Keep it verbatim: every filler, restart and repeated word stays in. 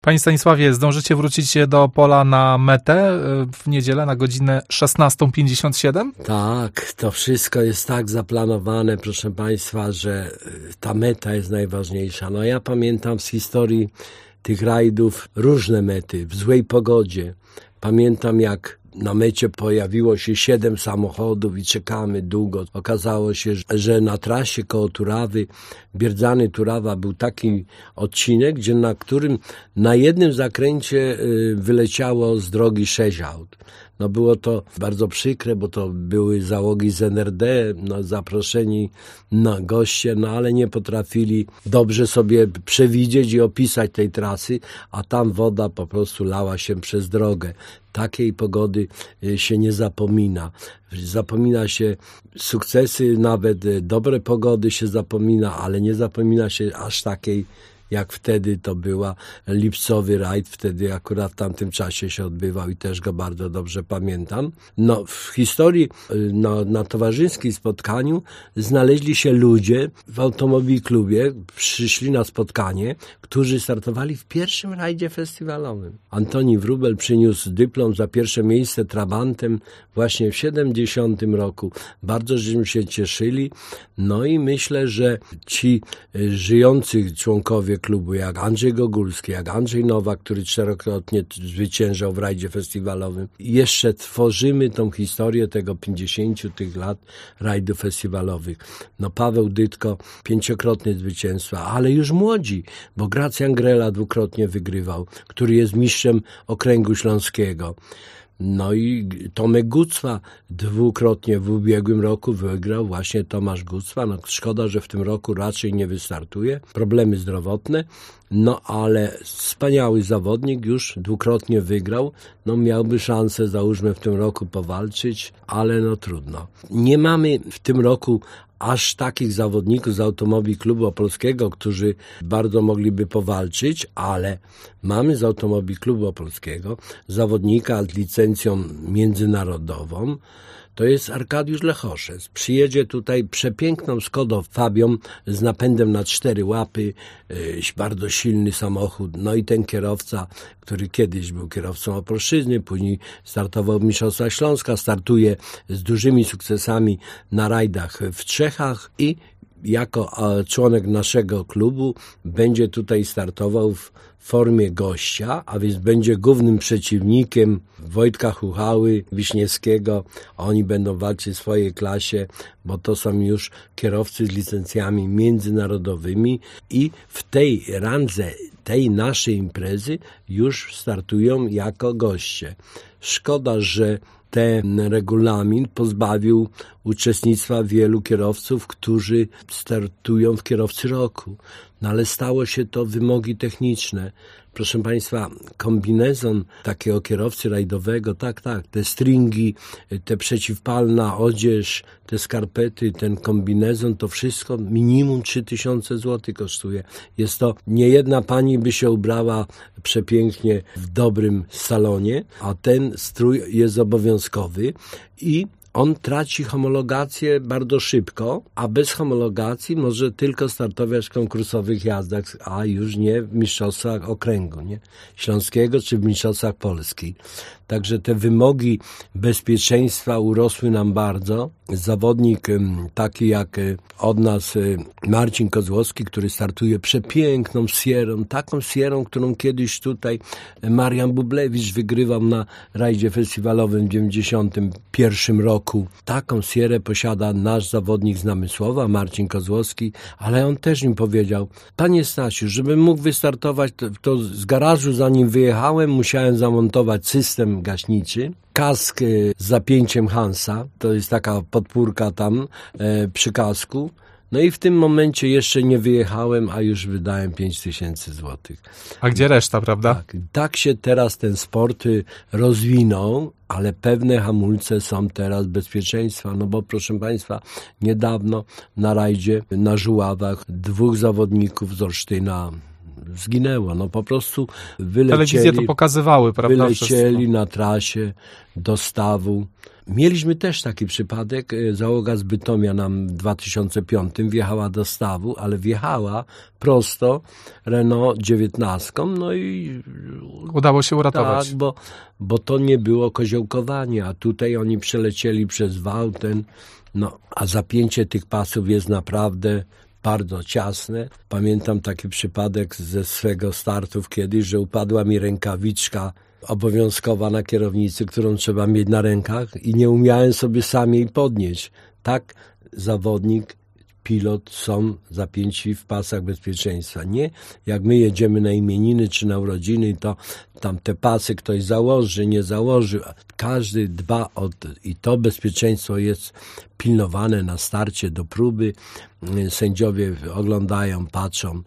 Panie Stanisławie, zdążycie wrócić do pola na metę w niedzielę na godzinę szesnastą pięćdziesiąt siedem? Tak, to wszystko jest tak zaplanowane, proszę Państwa, że ta meta jest najważniejsza. No ja pamiętam z historii tych rajdów różne mety, w złej pogodzie. Pamiętam, jak na mecie pojawiło się siedem samochodów i czekamy długo. Okazało się, że na trasie koło Turawy, Bierdzany-Turawa, był taki odcinek, gdzie na którym na jednym zakręcie wyleciało z drogi sześć aut. No było to bardzo przykre, bo to były załogi z N R D, no, zaproszeni na goście, no ale nie potrafili dobrze sobie przewidzieć i opisać tej trasy, a tam woda po prostu lała się przez drogę. Takiej pogody się nie zapomina. Zapomina się sukcesy, nawet dobre pogody się zapomina, ale nie zapomina się aż takiej, jak wtedy to była lipcowy rajd, wtedy akurat w tamtym czasie się odbywał i też go bardzo dobrze pamiętam. No, w historii no, na towarzyskim spotkaniu znaleźli się ludzie w Automobil Klubie, przyszli na spotkanie, którzy startowali w pierwszym rajdzie festiwalowym. Antoni Wróbel przyniósł dyplom za pierwsze miejsce Trabantem właśnie w siedemdziesiątym roku. Bardzo żeśmy się cieszyli. No i myślę, że ci żyjący członkowie klubu, jak Andrzej Gogulski, jak Andrzej Nowak, który czterokrotnie zwyciężał w rajdzie festiwalowym. Jeszcze tworzymy tą historię tego pięćdziesięciu tych lat rajdów festiwalowych. No Paweł Dytko, pięciokrotnie zwycięstwa, ale już młodzi, bo Gracjan Grela dwukrotnie wygrywał, który jest mistrzem okręgu śląskiego. No i Tomek Gucwa dwukrotnie w ubiegłym roku wygrał właśnie Tomasz Gucwa. No szkoda, że w tym roku raczej nie wystartuje. Problemy zdrowotne. No ale wspaniały zawodnik, już dwukrotnie wygrał. No miałby szansę, załóżmy, w tym roku powalczyć, ale no trudno. Nie mamy w tym roku aż takich zawodników z Automobil Klubu Opolskiego, którzy bardzo mogliby powalczyć, ale mamy z Automobil Klubu Opolskiego zawodnika z licencją międzynarodową. To jest Arkadiusz Lechoszec. Przyjedzie tutaj przepiękną Skodą Fabią z napędem na cztery łapy, yy, bardzo silny samochód. No i ten kierowca, który kiedyś był kierowcą Opolszczyzny, później startował w Mistrzostwach Śląska, startuje z dużymi sukcesami na rajdach w Czechach i jako członek naszego klubu będzie tutaj startował w formie gościa, a więc będzie głównym przeciwnikiem Wojtka Chuchały, Wiśniewskiego. Oni będą walczyć w swojej klasie, bo to są już kierowcy z licencjami międzynarodowymi i w tej randze tej naszej imprezy już startują jako goście. Szkoda, że ten regulamin pozbawił uczestnictwa wielu kierowców, którzy startują w kierowcy roku. No ale stało się to wymogi techniczne. Proszę Państwa, kombinezon takiego kierowcy rajdowego, tak, tak, te stringi, te przeciwpalna odzież, te skarpety, ten kombinezon, to wszystko minimum trzy tysiące złotych kosztuje. Jest to, nie jedna pani by się ubrała przepięknie w dobrym salonie, a ten strój jest obowiązkowy i on traci homologację bardzo szybko, a bez homologacji może tylko startować w konkursowych jazdach, a już nie w mistrzostwach okręgu, nie? Śląskiego czy w mistrzostwach Polski. Także te wymogi bezpieczeństwa urosły nam bardzo. Zawodnik taki jak od nas Marcin Kozłowski, który startuje przepiękną Sierą, taką Sierą, którą kiedyś tutaj Marian Bublewicz wygrywał na rajdzie festiwalowym w dziewięćdziesiątym pierwszym roku. Taką Sierę posiada nasz zawodnik z Namysłowa, Marcin Kozłowski, ale on też mi powiedział: panie Stasiu, żebym mógł wystartować, to, to z garażu zanim wyjechałem, musiałem zamontować system gaśniczy, kask z zapięciem Hansa, to jest taka podpórka tam e, przy kasku. No i w tym momencie jeszcze nie wyjechałem, a już wydałem pięć tysięcy złotych. A gdzie reszta, prawda? Tak, tak się teraz ten sport rozwinął, ale pewne hamulce są teraz bezpieczeństwa. No bo proszę Państwa, niedawno na rajdzie na Żuławach dwóch zawodników z Olsztyna zginęło. No po prostu wylecieli. Telewizje to pokazywały, prawda? Wylecieli na trasie do stawu. Mieliśmy też taki przypadek, załoga z Bytomia nam w dwa tysiące piątym wjechała do stawu, ale wjechała prosto Renault dziewiętnastką, no i Udało się uratować. tak, bo, bo to nie było koziołkowanie, a tutaj oni przelecieli przez wał ten, no a zapięcie tych pasów jest naprawdę bardzo ciasne. Pamiętam taki przypadek ze swego startów kiedyś, że upadła mi rękawiczka obowiązkowa na kierownicy, którą trzeba mieć na rękach i nie umiałem sobie sam jej podnieść. Tak zawodnik, pilot są zapięci w pasach bezpieczeństwa. Nie jak my jedziemy na imieniny czy na urodziny, to tam te pasy ktoś założy, nie założy. Każdy dba o to i to bezpieczeństwo jest pilnowane na starcie do próby. Sędziowie oglądają, patrzą.